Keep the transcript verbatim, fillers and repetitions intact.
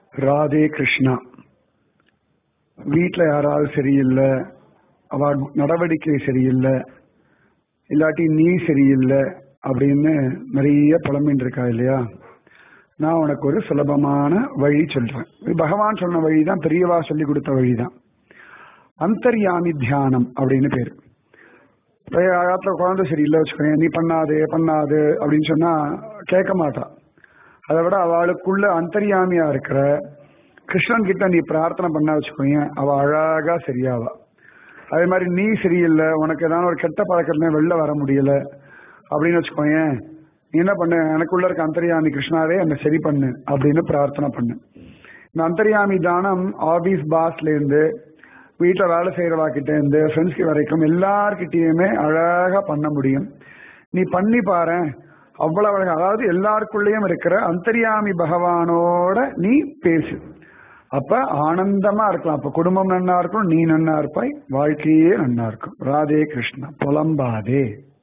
ராதே கிருஷ்ணா. வீட்டில் யாராவது சரியில்லை, அவ நடவடிக்கை சரியில்லை, இல்லாட்டி நீ சரியில்லை அப்படின்னு நிறைய புலம்பின்னு இருக்கா இல்லையா? நான் உனக்கு ஒரு சுலபமான வழி சொல்றேன். பகவான் சொன்ன வழி தான், பெரியவா சொல்லி கொடுத்த வழி தான். அந்தர்யாமி தியானம் அப்படின்னு பேரு. காலத்துல குழந்தை சரியில்லை வச்சுக்கோங்க, நீ பண்ணாது பண்ணாது அப்படின்னு சொன்னா கேட்க மாட்டா. அதை விட அவளுக்குள்ள அந்தர்யாமியா இருக்கிற கிருஷ்ணன் கிட்ட நீ பிரார்த்தனை பண்ண வச்சுக்கோங்க, அவ அழகா சரியாவா. அதே மாதிரி நீ சரியில்லை, உனக்கு ஏதாவது ஒரு கெட்ட பழக்கமே வெளில வர முடியல அப்படின்னு வச்சுக்கோங்க, நீ என்ன பண்ணு, எனக்குள்ள இருக்க அந்தர்யாமி கிருஷ்ணாவே என்னை சரி பண்ணு அப்படின்னு பிரார்த்தனை பண்ணு. இந்த அந்தர்யாமி தானம் ஆபீஸ் பாஸ்ல இருந்து, வீட்டில் வேலை செய்யறவா கிட்ட இருந்து, ஃப்ரெண்ட்ஸ்க்கு வரைக்கும் எல்லார்கிட்டயுமே அழகா பண்ண முடியும். நீ பண்ணி பாரு, அவ்வளவு அழகா. அதாவது எல்லாருக்குள்ளேயும் இருக்கிற அந்தர்யாமி பகவானோட நீ பேசு, அப்ப ஆனந்தமா இருக்கலாம். அப்ப குடும்பம் நன்னா இருக்கும், நீ நன்னா இருப்பாய், வாழ்க்கையே நன்னா இருக்கும். ராதே கிருஷ்ணா. புலம்பாதே.